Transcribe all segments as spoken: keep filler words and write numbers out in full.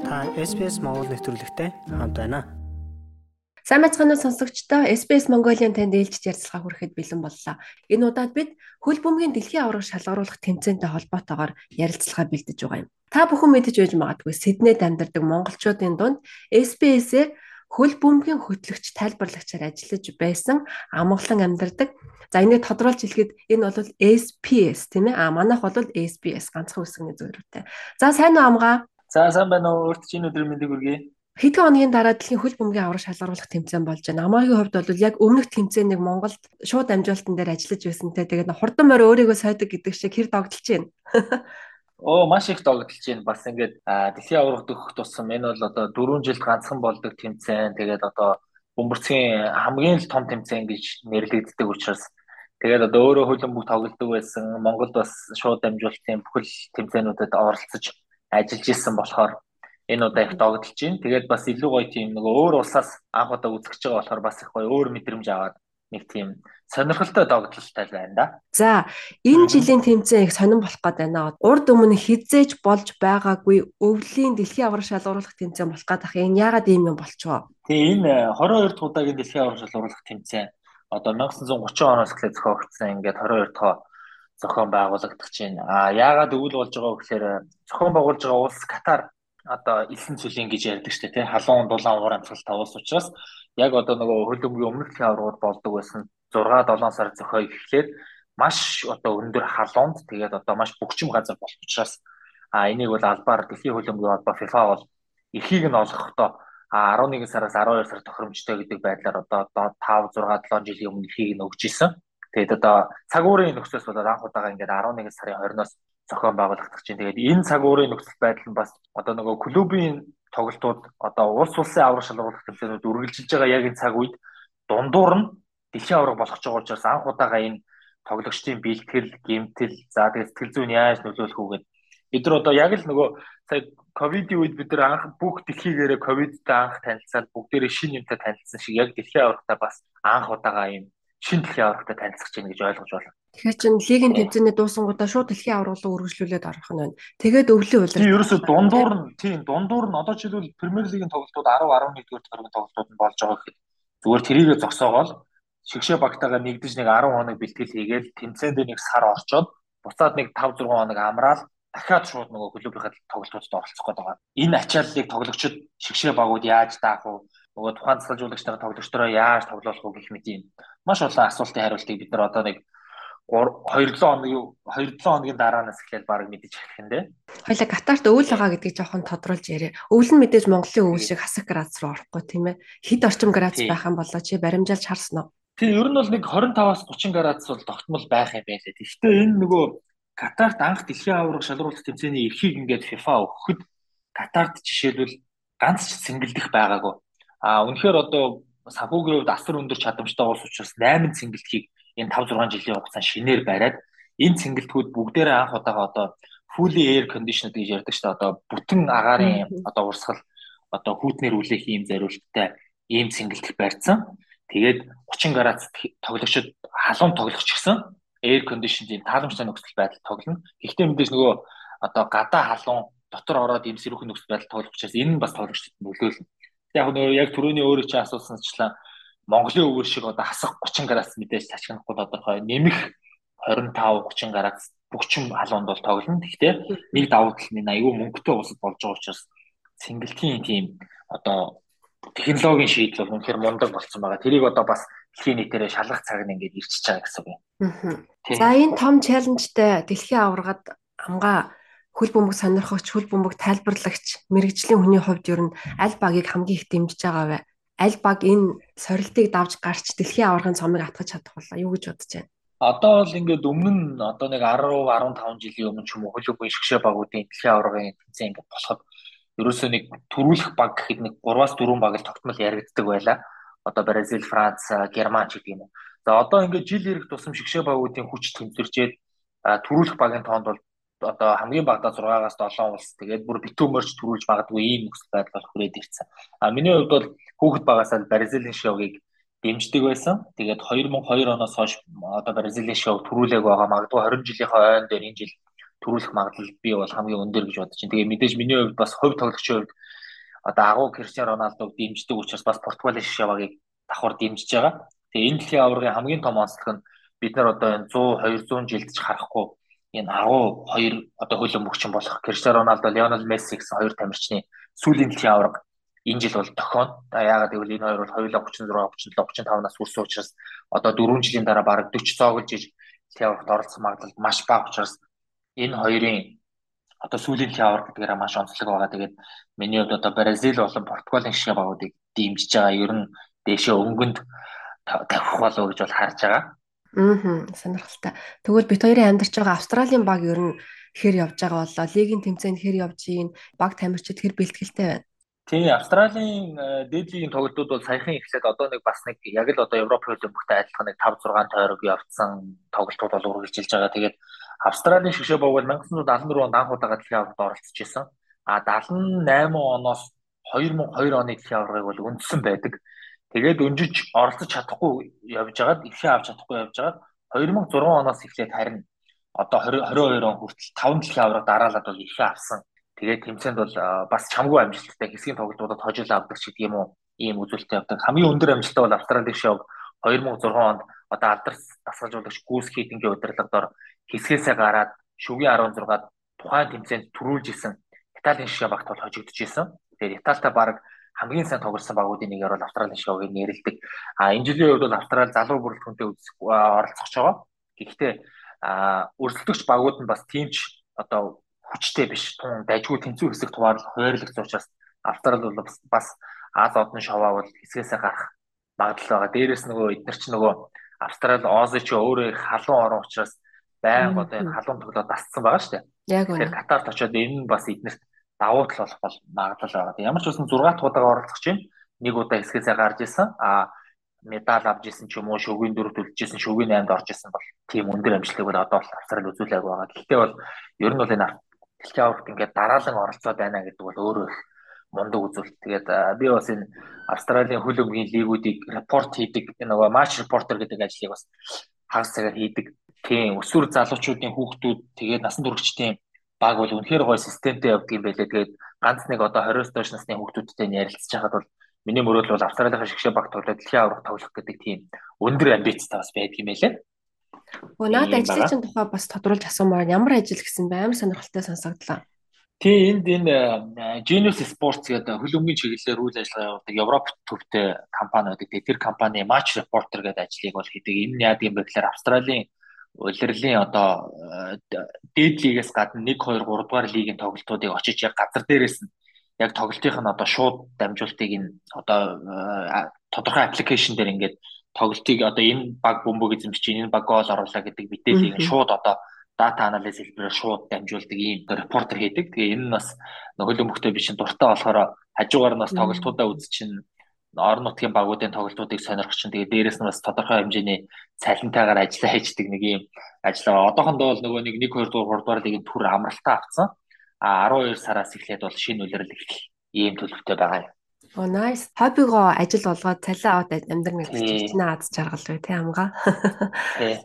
Та эс би эс Монгол нэвтрүүлэгтэй хамт байна. Сайн мэцхан сонсогчдоо эс би эс Mongolia танд ээлжиж ярилцлага хүрэхэд бэлэн боллоо. Энэ удаад бид хөл бөмбөгийн дэлхийн аварга шалгаруулах тэмцээнтэй холбоотойгоор ярилцлага бэлдэж байгаа юм. Та бүхэн мэдэж байж магадгүй Сиднейд амьдардаг монголчуудын дунд эс би эс-ээр хөл бөмбөгийн хөтлөгч тайлбарлагчаар ажиллаж байсан амгалан амьдардаг. За энийг тодруулж хэлэхэд энэ бол эс пи эс тийм ээ. А манайх бол эс би эс ганцхан үсгний зөвлөлттэй. За сайн уу амгаа? За сайн байна уу? Өөрт чинь өдөр мэндийг хүргэе. Хэдэн хоногийн дараа дэлхийн хөл бөмбөгийн аварга шалгаруулах тэмцээн болж байна. Амаагийн хувьд бол яг өмнөх тэмцээнийг Монголд шууд амжилтан дээр ажиллаж байсантай. Тэгээд хурдан морь өөрийгөө сойдог гэдэг шиг хэр догдолж байна. Оо маш их догдолж байна. Бас ингээд дэлхийн аваргад өгөх тусам энэ бол одоо дөрвөн жилд ганцхан болдог тэмцээн. Тэгээд одоо бөмбөрцгийн хамгийн л том тэмцээн гэж нэрлэгддэг учраас тэгээд одоо өөрөө хөл бөмбөг тоглодог байсан. Монголд бас шууд амжилтын бүхэл тэмцээнүүдэд оролцож ажиллаж исэн болохоор энэ удаа их догдолж байна. Тэгээд бас илүү гоё тийм нөгөө өөр улсаас анх удаа үзэж байгаа болохоор бас их гоё өөр мэдрэмж аваад нэг тийм сонирхолтой догдолтой байна да. За энэ жилийн тэмцээн их сонирн болох гээд байна. Урд өмнө хизээж болж байгаагүй өвлийн дэлхийн аварга шалгаруулах тэмцээн болох гээд ах. Энэ яагаад ийм юм болчихвоо? Тэгээ энэ хорин хоёр дахь удаагийн дэлхийн аварга шалгаруулах тэмцээн одоо найман зуун гучин оноос эхлээд зохиогдсон. Ингээд хорин хоёр дахь зохион байгуулагдах чинь. А яагаад өвөл болж байгаа вэ гэхээр зохион байгуулж байгаа улс Катар одоо элсэн цэлийн гэж ярьдаг шүү дээ тий халуун дулаан уур амьсгалтай улс учраас яг одоо нөгөө хөл бөмбөгийн өмнөх дэлхийн аваргууд болдог байсан зурга долоон сар зохио гэхлээр маш одоо өндөр халуунд тэгээд одоо маш бөгчим газар болох учраас а энийг бол албаар дэлхийн хөл бөмбөгийн холбоо FIFA бол эрхийг нь олгохдоо арван нэгэн сараас арван хоёр сар тохиромжтой гэдэг байдлаар одоо тавь зурга долоон жилийн өмнө эрхийг нь өгч исэн. Тэгээд одоо цаг уурын нөхцөлс болоод анх удаага ингээд арван нэгэн сарын хоёрноос зохион байгуулагдах чинь. Тэгээд энэ цаг уурын нөхцөл байдал нь бас одоо нөгөө клубын тоглолтууд одоо улс улсын аварга шалгаруулах тэмцээнүүд үргэлжилж байгаа яг энэ цаг үед дундуур нь дэлхийн аварга болох ч байгаа учраас анх удаага энэ тоглогчдын бэлтгэл, гэмтэл, за тэгээд сэтгэл зүйн яаж нөлөөлөх үү гэдэг. Бид нар одоо яг л нөгөө сая ковидын үед бид нар анх бүх дэлхийгээрээ ковидтай анх танилцаад бүгдээрээ шинэ юмтай танилцсан шиг яг дэлхийн аваргатай бас анх удаага юм шинэ дэлхийн аваргатай танилцах чинь гэж ойлгож байна. Тэгэхээр чин лигийн тэмцээний дуусангуудаа шууд дэлхийн аварга руу үргэлжлүүлээд орох нь байна. Тэгээд өвлийн улирал. Тийм ерөөсө дундуур нь тийм дундуур нь одоо жишээлбэл Премьер лигийн тоглолтууд десять eleven дугаар төргийн тоглолтууд нь болж байгаа гэхэд зүгээр тэрийгэ зогсоогоол шигшээ багтаага нэгдэж нэг ten хоног бэлтгэл хийгээл тэмцээнд нэг сар орчоод буцаад нэг five six хоног амраал дахиад шууд нөгөө клубийнхаа тоглолтуудад оролцох гээд байгаа. Энэ ачааллыг тоглогчид шигшээ багууд яаж даах вэ? Нөгөө тухайн засалжуулагч нараа тоглогчдороо яаж тоглох вэ гэх мэт юм маш олон асуултын хариултыг бид нар одоо нэг two seven хоногийн two seven хоногийн дараанаас эхлээд баг мэдэж эхлэх юм дээ. Хоёлаа Катарт өвөл байгаа гэдгийг жоохон тодруулж яриа. Өвөл нь мэдээж Монголын өвөл шиг хасах градус руу орохгүй тийм ээ. Хэд орчим градус байх юм болоо чи баримжаалж харсан уу? Тийм ер нь бол нэг twenty-five-аас thirty градус бол тогтмол байх юм байна лээ. Гэхдээ энэ нөгөө Катарт анх дэлхийн аварга шалгаруулах тэмцээний эрхийг ингээд FIFA өгөхөд Катарт жишээлбэл ганц ч цэнгэлдэх байгаагүй. А үнэхээр одоо санхүүгийн хувьд асар өндөр чадамжтай улс учраас eight цэнгэлдэхийг энэ five six жилийн хугацаанд шинээр бариад энэ цэнгэлтгүүд бүгдээрээ анх удаага одоо fully air conditioned гэж ярьдаг шүү дээ. Одоо бүтэн агаарын одоо урсгал одоо хүүтнэр үлээх ийм зориулттай ийм цэнгэлдэх барьсан. Тэгээд thirty градус тоглогчид халуун тоглогч гэсэн air conditioned ийм тааламжтай нөхцөл байдал тоглоно. Гэхдээ мэдээж нөгөө одоо гадаа халуун дотор ороод ийм сэрүүхэн нөхцөл байдал тоглох учраас энэ нь бас тоглогчдод нөлөөлнө. Яг нөгөө яг түрүүний өөрөө чи асуусанчлаа Монголын өвөр шиг одоо хасах thirty градус мэдээж цачгнахгүй тодорхой нэмэх twenty-five thirty градус бөгчим халуунд бол тоглоно. Гэхдээ нэг давуу тал нь аюу мөнгөтэй улсад болж байгаа учраас цэнгэлтийн тийм одоо технологийн шийдэл бол үнэхээр мундаг болсон байгаа. Тэрийг одоо бас дэлхийн нийтээрээ шалгах цаг нь ингээд ирчихэж байгаа гэсэн үг юм. За энэ том челленжтэй дэлхийн аваргад амгаа хөл бөмбөг сонирхогч, хөл бөмбөг тайлбарлагч, мэрэгжлийн хүний хувьд ер нь аль багийг хамгийн их дэмжиж байгаа вэ? Аль баг энэ сорилтыг давж гарч дэлхийн аваргын цомыг атгах чадах болоо юу гэж бодож байна? Одоо бол ингээд өмнө нь одоо нэг ten fifteen жилийн өмнө ч юм уу хөл бөмбөгийн шгшээ багуудын дэлхийн аваргын тэмцээн ингээд болоход ерөөсөө нэг төрүүлэх баг гэхэд нэг three-аас four баг л тогтмол яригддаг байлаа. Одоо Бразил, Франц, Герман ч гэдэг юм уу. За одоо ингээд жил ирэх тусам шгшээ багуудын хүч тэмцэрчээд төрүүлэх багийн тоонд бол одоо хамгийн багадаа six-аас seven улс тэгээд бүр битүү морч төрүүлж магадгүй ийм нөхцөл байдал хүрээд ирсэн. А миний хувьд бол хүүхэд багасаа Бразилийн шоугийг дэмждэг байсан. Тэгээд two thousand two оноос хойш одоо Бразилийн шоу төрүүлэг байгаа. Магадгүй twenty жилийнхаа ойн дээр энэ жил төрүүлэх магадлал би бол хамгийн өндөр гэж бодож байна. Тэгээ мэдээж миний хувьд бас хувь тоглогчийн хувьд одоо агуу Криштиано Роналдог дэмждэг учраас бас Португалийн шгшээ багийг давхар дэмжиж байгаа. Тэгээ энэ дэлхийн аваргын хамгийн том онцлог нь бид нар одоо энэ сто двести жилд ч харахгүй энэ агуу хоёр одоо хөлбөмбөгчин болох Криштиано Роналдо, Лионел Месси гэсэн хоёр тамирчны сүүлийн дэлхийн аварга энэ жил бол тохион. Яагаад гэвэл энэ хоёр бол хоёулаа тридцать шесть, тридцать седем, тридцать пять нас хүрсэн учраас одоо дөрвөн жилийн дараа бараг forty цоглож иж дэлхийн аваргад оролцох магадлал маш бага учраас энэ хоёрын одоо сүүлийн дэлхийн аварга гэдгээр маш онцлог байгаа. Тэгээд миний хувьд одоо Бразил болон Португалийн шгшээ багуудыг дэмжиж байгаа. Ер нь дээшээ өнгөнд тавих болов гэж бол харж байгаа. Аа, сонирхолтой. Тэгвэл бид хоёрын амьдарч байгаа Австралийн баг ер нь хэр явж байгаа болоо? Лигийн тэмцээнд хэр явж ийн? Баг тамирчид хэр бэлтгэлтэй байна? Тийм, Австралийн дээд лигийн тоглолтууд бол саяхан эхлээд одоо нэг бас нэг яг л одоо Европ хөлбөмбөгтэй адилхан нэг five six тойрог явцсан тоглолтууд бол үргэлжилж байгаа. Тэгээд Австралийн шгшээ баг бол nineteen seventy-four онд анх удаага дэлхийн аваргад оролцож исэн. А seventy-eight оноос two thousand two оны дэлхийн аваргыг бол үндсэн байдаг. Тэгээд өнжиж оролцож чадахгүй явж байгаад эхлээ авч чадахгүй явж байгаад two thousand six оноос эхлээд харин одоо twenty-two он хүртэл five дэлхийн аварга дараалаад бол эхлээ авсан. Тэгээд тэмцээнд бол бас чамгүй амжилттай хэсгийн тоглолтуудад хожил авдаг ч гэдэг юм уу, ийм үзүүлэлттэй явдаг. Хамгийн өндөр амжилттай бол Австралийн шгшээ two thousand six онд одоо алдарс дасгалжуулагч Гүүс Хейдингийн удирдлагаар хэсгээсээ гараад шүгэн sixteen-ад тухайн тэмцээнд төрүүлж исэн Италийн шгшээ багт бол хожигдож исэн. Тэгээд Италитай баг хамгийн сайн тоглосон багуудын нэгээр бол Австралийн шгшээг нэрлэдэг. А энэ жилийн үед бол Австрали залуу бүрэлдэхүүнтэй оролцох байгаа. Гэхдээ өрсөлдөгч багууд нь бас тиймч одоо хүчтэй биш, тун дайггүй тэнцүү хэсэг туваал хуваарлагдсан учраас Австрали бол бас Аз одны шовоо бол хэсгээсээ гарах магадлал байгаа. Дээрээс нөгөө эдгээр ч нөгөө Австрали Оз ч өөрөө их халуун орон учраас байнга одоо энэ халуун тоглоод дасцсан байгаа шүү дээ. Яг үнэ. Тэгэхээр Катарт очиод энэ нь бас эднэрт давуу тал болох бол магадлал байгаа. Ямар ч үсэн six удаагаа оролцох чинь нэг удаа хэсгээсээ гарч исэн. А медаль авч исэн ч юм уу, шүгээн дөрөвт үлдчихсэн, шүгээн eight-д орж исэн бол тийм өндөр амжилтыг бол одоо бол Австрали үзүүлээг байгаа. Гэхдээ бол ер нь бол энэ дэлхийн аваргад ингээд дараалан оролцоод байна гэдэг бол өөрөө их мундаг үзүүлэлт. Тэгээд би бас энэ Австралийн хөл өмгийн лигүүдийг репорт хийдэг, нөгөө матч репортер гэдэг ажлыг бас хагас цагаар хийдэг. Тийм, өсвөр залуучуудын хүүхдүүд тэгээд насан туршидчдын баг бол үнэхээр гоё системтэй явдаг юм байлээ. Тэгээд ганц нэг одоо twenty-с доош насны хүүхдүүдтэй ярилцж байхад бол миний мөрөөдөл бол Австралийн шгшээ баг тоглоод дэлхийн аварга тоглох гэдэг тийм өндөр амбицтай бас байдаг юм байлээ. Өө наад ажлын чинь тухай бас тодруулж асуумаар ямар ажил гэсэн бэ? Амар сонирхолтой сонсогдлоо. Тийм, энд энэ Genius Sports гэдэг хөл өмгийн чиглэлээр үйл ажиллагаа явуулдаг Европ төвтэй компани байдаг. Тэр компани match reporter гэдэг ажлыг бол хийдэг. Энэ яа гэм бэ гэхээр Австралийн улирлын одоо дээд лигээс гадна one, two, three дугаар лигийн тоглолтуудыг очиж яг газар дээрээс нь яг тоглолтын нь одоо шууд дамжуултыг энэ одоо тодорхой аппликейшн дээр ингээд тоглолтыг одоо энэ баг бөмбөг эзэмшиж чинь энэ баг гол оруулаа гэдэг мэдээллийг шууд одоо дата анализ хэлбэрээр шууд дамжуулдаг ийм репортер хийдэг. Тэгээ энэ нь бас хөл өмгтэй биш дуртай болохоор хажуугаар нь бас тоглолтуудаа үз чинь орон нутгийн багуудын тоглолтуудыг сонирхож чинь тэгээ дээрэс нь бас тодорхой хэмжээний цалинтайгаар ажиллаа хийдэг нэг ийм ажиллаа. Одоохондоо бол нөгөө нэг one, two, three дугаар лигийн түр амралтаа авцсан. А twelve сараас эхлээд бол шинэ улирал эхлэх ийм төлөвтэй байгаа юм. Оо nice. Хоббигоо ажил болгоод цалин аваад амьдрах гэж чинь аз жаргал бай тий амгаа. Тий.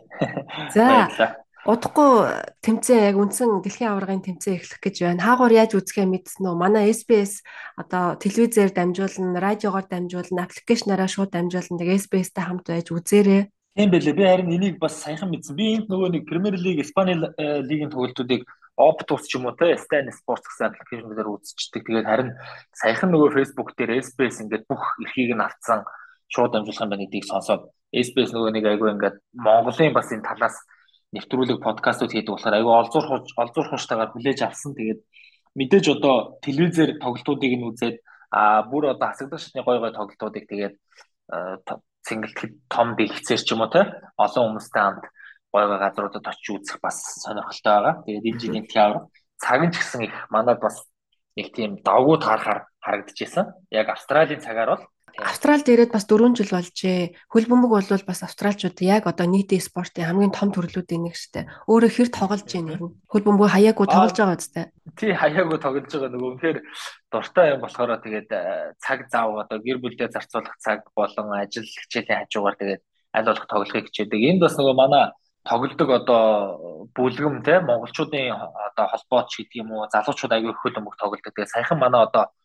За удахгүй тэмцээн яг үндсэн дэлхийн аваргын тэмцээн эхлэх гэж байна. Хаагуур яаж үзэхээ мэдсэн үү? Манай эс би эс одоо телевизээр дамжуулна, радиогоор дамжуулна, аппликейшнаараа шууд дамжуулна. Тэгээ эс би эс-тэй хамт байж үзээрэй. Тийм байлээ. Би харин энийг бас саяхан мэдсэн. Би энд нөгөө нэг Премьер Лиг, Испани лигийн тоглолтуудыг Optus ч юм уу те Stan Sports гэсэн аппликейшнээр үзчихдэг. Тэгээд харин саяхан нөгөө Facebook дээр эс би эс ингээд бүх эрхийг нь авцсан шууд дамжуулах юм байна гэдгийг сонсоод эс би эс нөгөө нэг айгүй ингээд Монголын бас энэ талаас нэвтрүүлэг подкастууд хийдэг болохоор айгүй олзуурх олзуурхштайгаар хүлээж авсан. Тэгээд мэдээж одоо телевизээр тоглолтуудыг нь үзээд а бүр одоо хасагдах шатны гой гой тоглолтуудыг тэгээд цэнгэлтгэд том дэлгэцээр ч юм уу те олон хүмүүстэй хамт гой гой газруудад очиж үзэх бас сонирхолтой байгаа. Тэгээд энэ жилийн дэлхийн аварга цаг нь ч гэсэн их манайд бас нэг тийм давгүй таарахаар харагдчихсан. Яг Австралийн цагаар бол Австралид ирээд бас four жил болжээ. Хөл бөмбөг бол бас австралчууд яг одоо нийтийн спортын хамгийн том төрлүүдийн нэг штэ. Өөрөө хэр тоглож байна юм. Хөл бөмбөг хаяагүй тоглож байгаа үстэй. Тий, хаяагүй тоглож байгаа нөгөө үнэхээр дуртай юм болохоор тэгээд цаг зав одоо гэр бүлдээ зарцуулах цаг болон ажил хичээлийн хажуугаар тэгээд аль болох тоглохыг хичээдэг. Энд бас нөгөө манай тоглодог одоо бүлгэм те монголчуудын одоо холбооч гэдэг юм уу залуучууд аягүй хөл бөмбөг тоглодог. Тэгээд саяхан манай одоо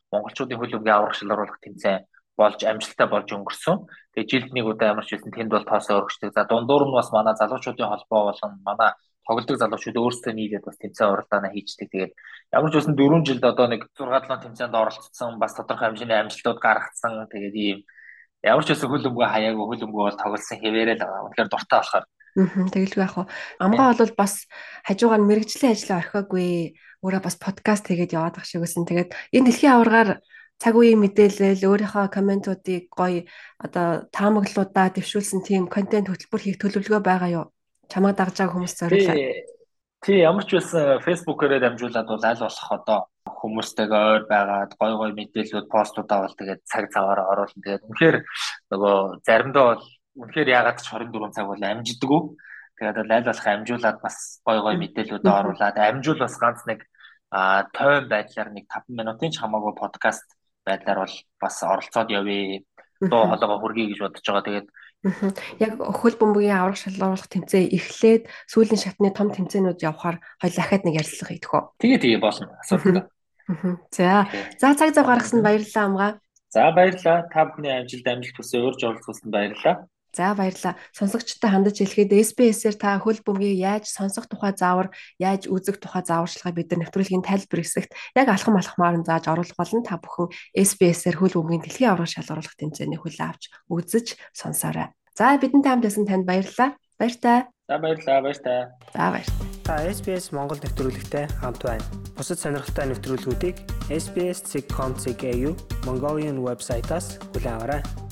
монголчуудын хөл бөмбөгийн аврах шалгаруулах тэмцээн болж амжилттай болж өнгөрсөн. Тэгээ жилд нэг удаа ямар ч байсан тэнд бол тоосоо өргөждөг. За дундуур нь бас манай залуучуудын холбоо болон манай тоглодог залуучууд өөрсдөө нийлээд бас тэмцээн уралдаанаа хийждэг. Тэгээд ямар ч байсан дөрвөн жилд одоо нэг зургаан долоон тэмцээнд оролцсон, бас тодорхой хэмжээний амжилтууд гаргацсан. Тэгээд ийм ямар ч байсан хөл бөмбөг хаяаг хөл бөмбөг бол тоглосон хэвээрээ л байгаа. Үнэхээр дуртай болохоор. Аа тэгэлгүй яах вэ? Амгаа бол бас хажуугаар нь мэрэгжлийн ажлаа орхиогүй өөрөө бас подкаст хийгээд яваад ах шиг байсан. Тэгээд энэ дэлхийн аваргаар цаг үеийн мэдээлэл өөрийнхөө комментуудыг гоё одоо таамаглалуудаа дэвшүүлсэн тийм контент хөтөлбөр хийх төлөвлөгөө байгаа юу? Чамайг дагж байгаа хүмүүс зориулаад. Тий, ямар ч байсан Facebook-ээрээ дамжуулаад бол аль болох одоо хүмүүстэйгээ ойр байгаад гоё гоё мэдээлэлүүд постуудаа бол тэгээд цаг цагаараа оруулна. Тэгээд үнэхээр нөгөө заримдаа бол үнэхээр ягаад ч хорин дөрвөн цаг бол амжидаггүй. Тэгээд аль болох амжуулаад бас гоё гоё мэдээлэлүүд оруулаад амжуул бас ганц нэг а тойм байдлаар нэг таван минутын ч хамаагүй подкаст байдлаар бол бас оролцоод явъя. Дуу хоолойгоо хүргэе гэж бодож байгаа. Тэгээд яг хөл бөмбөгийн аврах шалгаруулах тэмцээн эхлээд сүүлийн шатны том тэмцээнүүд явахаар хоёул дахиад нэг ярилцлага хийх үү? Тэгээ тэгээ болно. Асуудалгүй. За. За цаг зав гаргасанд баярлалаа амгаа. За баярлалаа. Та бүхний амжилт амжилт хүсье урьж оролцуулсанд баярлалаа. За баярлалаа. Сонсогчтой хандаж хэлэхэд эс би эс-ээр та хөл бөмбөгийг яаж сонсох тухай заавар, яаж үзэх тухай зааварчилгааг бид нар нэвтрүүлгийн тайлбар хэсэгт яг алхам алхмаар нь зааж оруулах болно. Та бүхэн эс би эс-ээр хөл бөмбөгийн дэлхийн аврах шалгаруулах тэмцээний хүлээн авч үзэж сонсоорой. За бидэнтэй хамт байсан танд баярлалаа. Баяртай. За баярлалаа, баяртай. За баяртай. Та эс би эс Монгол нэвтрүүлэгтэй хамт байна. Бусад сонирхолтой нэвтрүүлгүүдийг эс би эс точка ком точка эй ю Mongolian вебсайтаас хүлээн аваарай.